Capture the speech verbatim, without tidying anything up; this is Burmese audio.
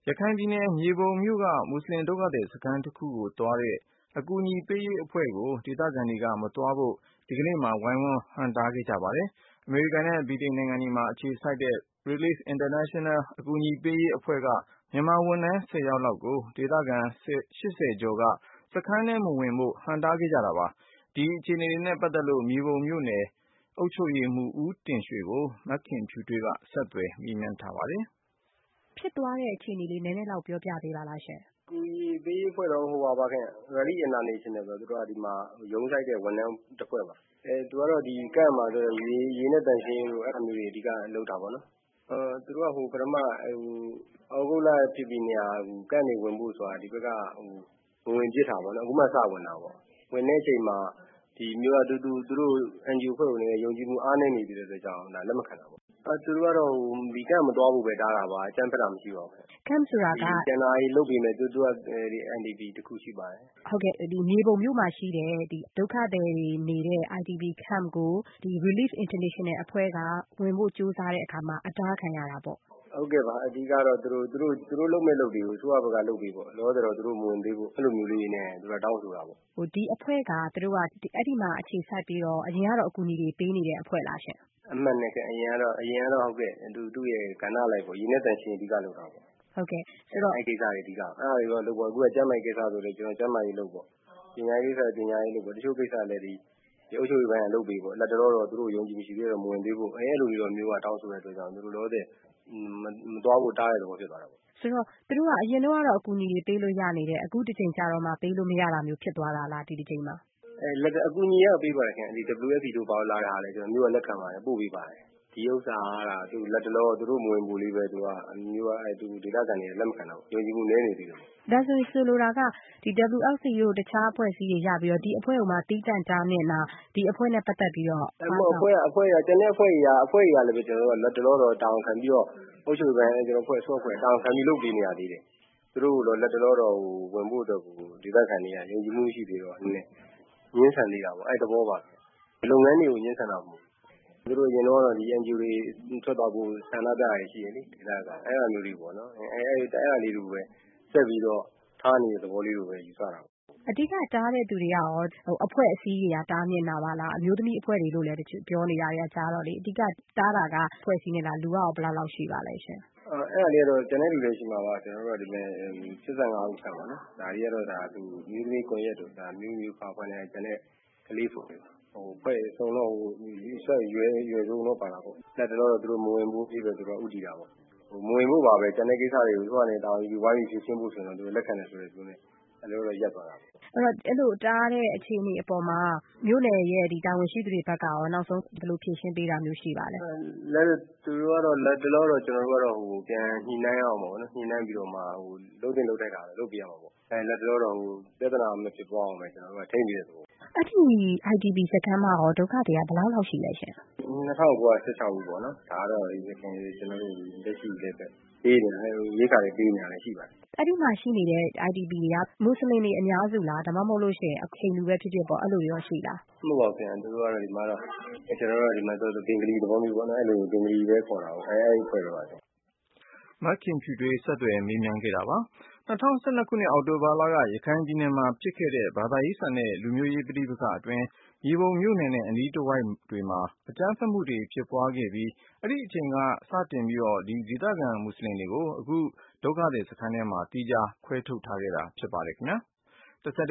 ခိုင်ပြည်နယ်မြေပုံမြို့ကမွတ်ဆလင်ဒုက္ခသည်စခန်းတစ်ခုကိုသွားတဲ့အကူအညီပေးရေးအဖွဲ့ကိုဒေသခံတွေကမသွားဖို့ဒီကနေ့မှဝိုင်းဝန်းဟန့်တားခဲ့ကြပါတယ်။ အမေရိကန်နဲ့ဗြိတိန်နိုင်ငံတွေမှာအခြေစိုက်တဲ့ Relief International အကူအညီပေးရေးအဖွဲ့ကမြန်မာဝန်ထမ်းဆယ်ယောက်လောက်ကိုဒေသခံရှစ်ဆယ်ကျော်ကစခန်းထဲမဝင်ဖို့ဟန့်တားခဲ့ကြတာပါ။ ဒီအခြေအနေတွေနဲ့ပတ်သက်လို့မြေပုံမြို့နယ်အုပ်ချုပ်ရေးမှူးဦးတင်ရွှေကိုမခင်ဖြူထွေးကဆက်သွယ်မေးမြန်းထားပါတယ်။ဖြစ်သွားတဲ့အခြေအနေလေးနည်းနည်းလောက်ပြောပြပေးပါလားရှင်။အကူအညီပေးရေးအဖွဲ့တော့ဟိုပါပါခင်ဗျ Relief International ဆိုတော့သူတို့ကဒီမှာရုံးဆိုင်တဲ့ဝန်ထမ်းတစ်ဖွဲ့ပါ။အဲသူကတော့ဒီကန့်မှာဆိုရေရေနဲ့တန်ရှင်းလို့အဲ့လိုမျိုးတွေအဓိကလုပ်တာပေါ့နော်။အဲသူတို့ကဟိုပထမဟိုအောက်ဂုတ်လဖြစ်ပြီးနေရာကန့်နေဝင်ဖို့ဆိုတာဒီဘက်ကဟိုဝင်ပြစ်တာပေါ့နော်အခုမှစဝင်တာပေါ့။ဝင်တဲ့အချိန်မှာဒီမျိုးကသူသူသူတို့ N G O အဖွဲ့ဝင်တွေယုံကြည်မှုအားနည်းနေသေးတဲ့အတွက်ကြောင့်ဒါလက်မခံတာပေါ့။အဲသူတို့ကတော့ဒီကန့်မသွားဖို့ပဲတားတာပါအကြမ်းဖက်တာမရှိပါဘူး။ Camp ဆိုတာကကျန်တာကြီးလုပ်ပေးမယ်သူတို့က N D P တစ်ခုရှိပါတယ်။ဟုတ်ကဲ့ဒီမြေပုံမြို့မှာရှိတဲ့ဒီဒုက္ခသည်တွေနေတဲ့ I D P Camp ကိုဒီ Relief International အဖွဲ့ကဝင်ဖို့ကြိုးစားတဲ့အခါမှာအတားခံရတာပေါ့။ဟုတ်ကဲ့ပါအဓိကတော့သူတို့သူတို့သူတို့လုပ်မဲ့လုပ်တွေကိုအစိုးရဘက်ကလုပ်ပေးပေါ့လောလောဆယ်တော့သူတို့မဝင်သေးဘူးအဲ့လိုမျိုးလေးနဲ့သူတို့တောင်းဆိုတာပေါ့ဟိုဒီအဖွဲ့ကသူတို့ကအဲ့ဒီမှာအခြေစိုက်ပြီးတော့အရင်ကတော့အကူအညီတွေပေးနေတဲ့အဖွဲ့လားရှင်အမှန်နဲ့ကအရင်ကတော့အရင်ကတော့ဟုတ်ကဲ့သူသူ့ရဲ့ကဏ္ဍလိုက်ပေါ့ရင်းနဲ့တန်ရှင်အဓိကလုပ်တာပေါ့ဟုတ်ကဲ့ဆိုတော့အဲ့ကိစ္စတွေအဓိကအဲ့ဒါတွေတော့လုပ်ပေါ့အခုကကျန်းမာရေးကိစ္စဆိုလေကျွန်တော်ကျန်းမာရေးလုပ်ပေါ့ပညာရေးကိစ္စပညာရေးလုပ်ပေါ့တချို့ကိစ္စလည်းဒီအုပ်ချုပ်ရေးပိုင်းကလုပ်ပေးပေါ့လက်တော်တော့သူတို့ယုံကြည်မရှိသေးတော့မဝင်သေးဘူးအဲ့လိုမျိုးမျိုးကတောင်းဆိုတဲ့အတွက်ကြောင့်သူတို့လောတဲ့မသွားဖို့တားတဲ့သဘောဖြစ်သွားတာပေါ့ဆိုတော့သူတို့ကအရင်တော့ကတော့အကူအညီတွေပေးလို့ရနေတယ်အခုတစ်ချိန်ကြာတော့မှပေးလို့မရတာမျိုးဖြစ်သွားတာလားဒီတစ်ချိန်မှာအဲလက်အကူအညီရပေးပါတယ်ခင်ဗျဒီ W F P တို့ပါလာတဲ့ဟာလေကျွန်တော်မျိုးကလက်ခံပါတယ်ပို့ပေးပါတယ်ဒီဥစ္စာကသူလက်တလောသူတို့မဝင်ဘူးလေးပဲသူကမျိုးကအဲသူဒေသခံတွေလက်မခံတော့ယုံကြည်မှုနည်းနေသေးတယ်ဒါဆိုရင်ဆိုလိုတာကဒီ W F P တို့တခြားအဖွဲ့အစည်းတွေရပြီးတော့ဒီအဖွဲ့ကိုမှတီးတန့်တားမြင်တာဒီအဖွဲ့နဲ့ပတ်သက်ပြီးတော့အဲအဖွဲ့အဖွဲ့ကကျန်တဲ့အဖွဲ့ကြီးကအဖွဲ့ကြီးကလည်းပဲကျွန်တော်တို့လက်တလောတော့တောင်းခံပြီးတော့အုပ်ချုပ်ရေးကျွန်တော်အဖွဲ့ဆော့အဖွဲ့တောင်းခံပြီးလုပ်ပေးနေရသေးတယ်သူတို့တော့လက်တလောတော့ဝင်ဖို့တော့ဒေသခံတွေကယုံကြည်မှုရှိသေးတော့နည်းနည်းငင်းဆန်သေးတာပေါ့အဲ့တဘောပါလုပ်ငန်းတွေကိုငင်းဆန်တာပေါ့သူတို့ရင်တော့ဒီ N G O တွေထွက်သွားဖို့ဆန္ဒပြရရှိရလေဒီလားကအဲ့လိုမျိုးလေးပေါ့နော်အဲအဲအဲ့အဲ့လေးတွေပဲဆက်ပြီးတော့ထားနေတဲ့သဘောလေးလိုပဲယူဆတာအဓိကတားတဲ့သူတွေကရောဟိုအဖွဲ့အစည်းတွေကတားမြင်တာပါလားအမျိုးသမီးအဖွဲ့တွေလို့လည်းတချို့ပြောနေရတယ်ကြားတော့လေအဓိကတားတာကအဖွဲ့အစည်းနေတာလူကရောဘယ်လောက်လောက်ရှိပါလဲရှင်အဲအဲ့ဒါလေးကတော့ကျန်တဲ့လူတွေရှိမှာပါကျွန်တော်တို့ကဒီမဲ့စစ်စံငါးဦးခံပါနော်ဒါကြီးကတော့ဒါသူမျိုးသမီးကွန်ရက်တို့ဒါမျိုးမျိုးပါဖွင့်နေကျန်တဲ့ကလေးဖို့ဟိုဖွဲ့ဆုံးတော့ဟိုဆက်ရွယ်ရွယ်ဆုံးတော့ပါတာပေါ့လက်တော့သူတို့မဝင်ဘူးပြီးပဲသူတို့ဥတီတာပေါ့ဟိုမဝင်ဘူးပါပဲကျန်တဲ့ကိစ္စတွေကိုသူကနေတောင်းပြီးဝိုင်းပြီးဖြည့်ရှင်းဖို့ဆိုတော့သူတို့လက်ခံတယ်ဆိုတဲ့သူနဲ့အဲ့လိုတော့ရက်သွားတာပေါ့အဲ့တော့အဲ့လိုတားတဲ့အခြေအနေအပေါ်မှာမြို့နယ်ရဲ့ဒီတာဝန်ရှိသူတွေဘက်ကရောနောက်ဆုံးဘယ်လိုဖြည့်ရှင်းပေးတာမျိုးရှိပါလဲလက်သူတို့ကတော့လက်တလောတော့ကျွန်တော်တို့ကတော့ဟိုပြန်ညှိနှိုင်းအောင်ပေါ့နော်ညှိနှိုင်းပြီးတော့မှဟိုလုံးတင်လုံးတိုက်တာလုပ်ပြရမှာပေါ့အဲလက်တလောတော့ဟိုပြဿနာမဖြစ်ပွားအောင်ပဲကျွန်တော်တို့ကထိန်းနေတဲ့သဘောအဲ့ဒီ I D P စခန်းမှာရောဒုက္ခတွေကဘယ်လောက်လောက်ရှိလဲရှင်နှစ်ထောင်ကိုဆယ်၆ဦးပေါ့နော်ဒါကတော့ဒီစခန်းကျွန်တော်တို့လက်ရှိလက်ပဲပေးနေတာရေးခါတွေပေးနေတာလည်းရှိပါတယ်အဲ့ဒီမှာရှိနေတဲ့ I D P တွေကမွတ်စလင်တွေအများစုလားဒါမှမဟုတ်လို့ရှိရင်အခင်လူပဲဖြစ်ဖြစ်ပေါ့အဲ့လိုရောရှိလားမဟုတ်ပါဘူးခင်ဗျသူတို့ကတော့ဒီမှာတော့ကျွန်တော်တို့ကဒီမှာဆိုတော့ပင်ကလေးသဘောမျိုးပေါ့နော်အဲ့လိုပင်ကလေးပဲခေါ်တာပေါ့အဲ့အဲ့ဖွဲ့တော့ပါတယ်မခင်ဖြူတွေဆက်သွယ်မေးမြန်းခဲ့တာပါ၂၀၁၂ခုနှစ်အောက်တိုဘာလကရခိုင်ပြည်နယ်မှာဖြစ်ခဲ့တဲ့ဘာသာရေးဆန်တဲ့လူမျိုးရေးပဋိပက္ခအတွင်းမြေပုံမြို့နယ်နဲ့အနီးတစ်ဝိုက်တွေမှာအကြမ်းဖက်မှုတွေဖြစ်ပွားခဲ့ပြီးအဲ့ဒီအချိန်ကစတင်ပြီးတော့ဒီဒေသခံမွတ်စလင်တွေကိုအခုဒုက္ခသည်စခန်းထဲမှာတီးခြားခွဲထုတ်ထားခဲ့တာဖြစ်ပါတယ်ခင်ဗျာတစ်ဆက်